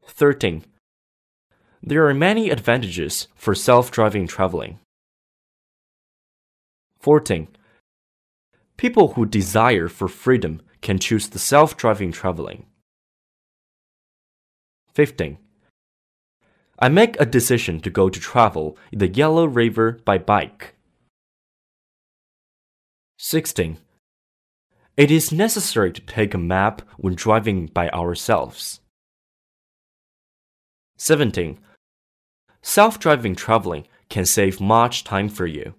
13. There are many advantages for self-driving traveling. 14. People who desire for freedom can choose the self-driving traveling. 15. I make a decision to go to travel in the Yellow River by bike. 16. It is necessary to take a map when driving by ourselves. 17. Self-driving traveling can save much time for you.